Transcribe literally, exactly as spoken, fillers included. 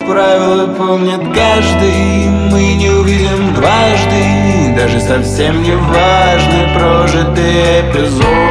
правила помнит каждый. Мы не увидим дважды, даже совсем не важны прожитые эпизоды.